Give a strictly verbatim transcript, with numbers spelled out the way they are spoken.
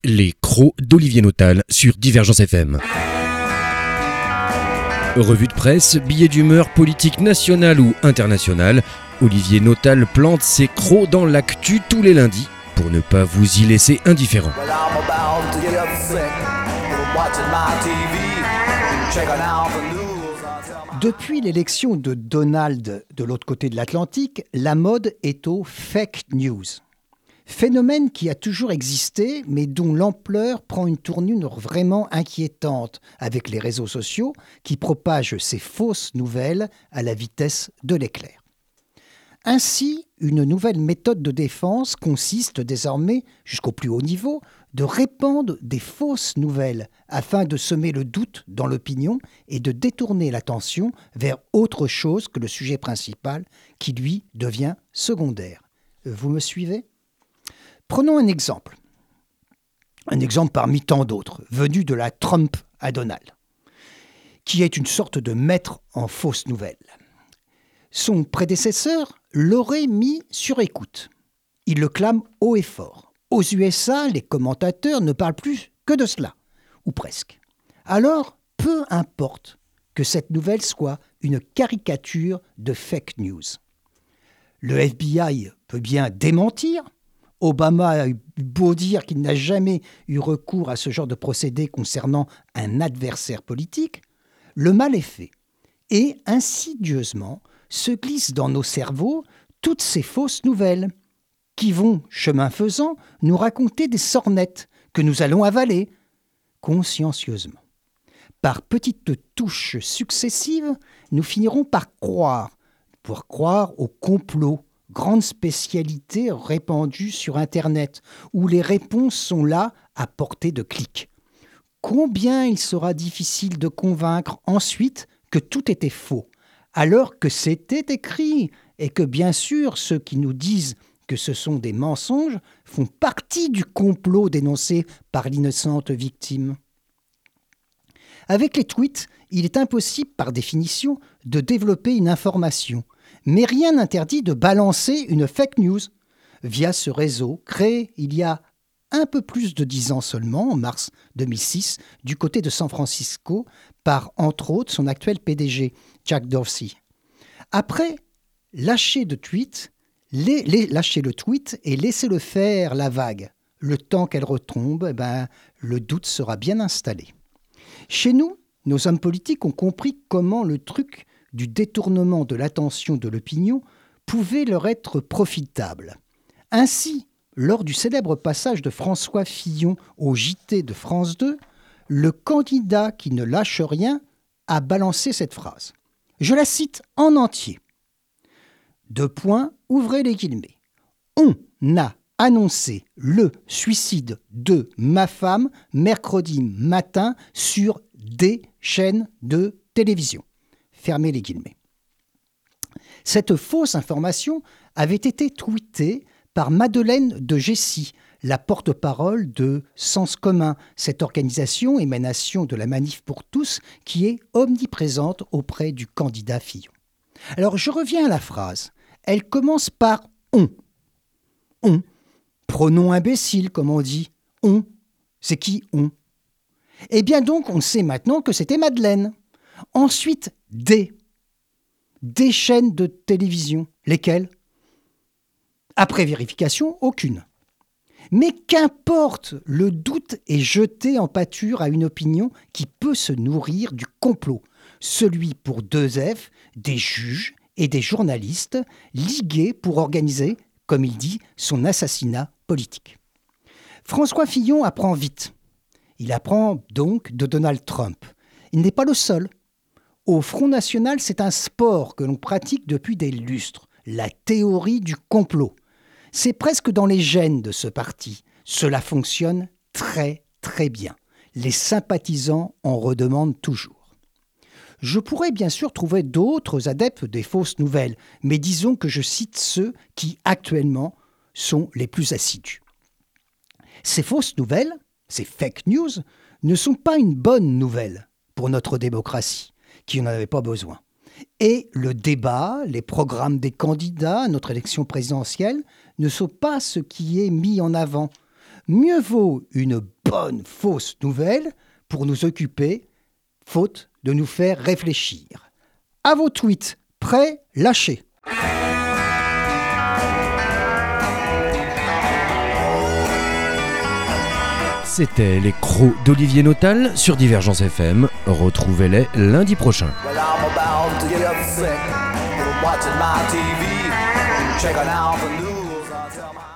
Les crocs d'Olivier Notal sur Divergence F M. Revue de presse, billets d'humeur politique nationale ou internationale, Olivier Notal plante ses crocs dans l'actu tous les lundis pour ne pas vous y laisser indifférent. Depuis l'élection de Donald de l'autre côté de l'Atlantique, la mode est aux fake news. Phénomène qui a toujours existé, mais dont l'ampleur prend une tournure vraiment inquiétante avec les réseaux sociaux qui propagent ces fausses nouvelles à la vitesse de l'éclair. Ainsi, une nouvelle méthode de défense consiste désormais, jusqu'au plus haut niveau, de répandre des fausses nouvelles afin de semer le doute dans l'opinion et de détourner l'attention vers autre chose que le sujet principal qui, lui, devient secondaire. Vous me suivez ? Prenons un exemple. Un exemple parmi tant d'autres, venu de la Trump à Donald, qui est une sorte de maître en fausses nouvelles. Son prédécesseur l'aurait mis sur écoute. Il le clame haut et fort. Aux U S A, les commentateurs ne parlent plus que de cela, ou presque. Alors, peu importe que cette nouvelle soit une caricature de fake news. Le F B I peut bien démentir. Obama a eu beau dire qu'il n'a jamais eu recours à ce genre de procédé concernant un adversaire politique. Le mal est fait. Et insidieusement se glissent dans nos cerveaux toutes ces fausses nouvelles qui vont, chemin faisant, nous raconter des sornettes que nous allons avaler consciencieusement. Par petites touches successives, nous finirons par croire, pour croire au complot, grande spécialité répandue sur Internet, où les réponses sont là à portée de clic. Combien il sera difficile de convaincre ensuite que tout était faux, alors que c'était écrit, et que bien sûr ceux qui nous disent que ce sont des mensonges font partie du complot dénoncé par l'innocente victime. Avec les tweets, il est impossible par définition de développer une information, mais rien n'interdit de balancer une fake news via ce réseau créé il y a un peu plus de dix ans seulement, en mars deux mille six, du côté de San Francisco, par entre autres son actuel P D G, Jack Dorsey. Après, lâchez, de tweet, les, les, lâchez le tweet et laissez-le faire la vague. Le temps qu'elle retombe, eh ben, le doute sera bien installé. Chez nous, nos hommes politiques ont compris comment le truc du détournement de l'attention de l'opinion pouvait leur être profitable. Ainsi, lors du célèbre passage de François Fillon au J T de France deux, le candidat qui ne lâche rien a balancé cette phrase. Je la cite en entier. Deux points, ouvrez les guillemets. On a annoncé le suicide de ma femme mercredi matin sur des chaînes de télévision. Fermez les guillemets. Cette fausse information avait été tweetée par Madeleine de Gessy, la porte-parole de Sens commun, cette organisation émanation de la Manif pour tous qui est omniprésente auprès du candidat Fillon. Alors je reviens à la phrase. Elle commence par « on ». On. Pronom imbécile, comme on dit. On. C'est qui « on » ? Eh bien donc, on sait maintenant que c'était Madeleine. Ensuite, des. Des chaînes de télévision. Lesquelles ? Après vérification, aucune. Mais qu'importe, le doute est jeté en pâture à une opinion qui peut se nourrir du complot. Celui pour deux F, des juges et des journalistes ligués pour organiser, comme il dit, son assassinat politique. François Fillon apprend vite. Il apprend donc de Donald Trump. Il n'est pas le seul. Au Front National, c'est un sport que l'on pratique depuis des lustres, la théorie du complot. C'est presque dans les gènes de ce parti. Cela fonctionne très très bien. Les sympathisants en redemandent toujours. Je pourrais bien sûr trouver d'autres adeptes des fausses nouvelles, mais disons que je cite ceux qui actuellement sont les plus assidus. Ces fausses nouvelles, ces fake news, ne sont pas une bonne nouvelle pour notre démocratie, qui n'en avait pas besoin. Et le débat, les programmes des candidats à notre élection présidentielle ne sont pas ce qui est mis en avant. mieux vaut une bonne fausse nouvelle pour nous occuper, faute de nous faire réfléchir. À vos tweets, prêts, lâchez. C'était les crocs d'Olivier Notal sur Divergence F M. Retrouvez-les lundi prochain. Well, I'm about to get upset. Watching my T V, checking out the news. I tell my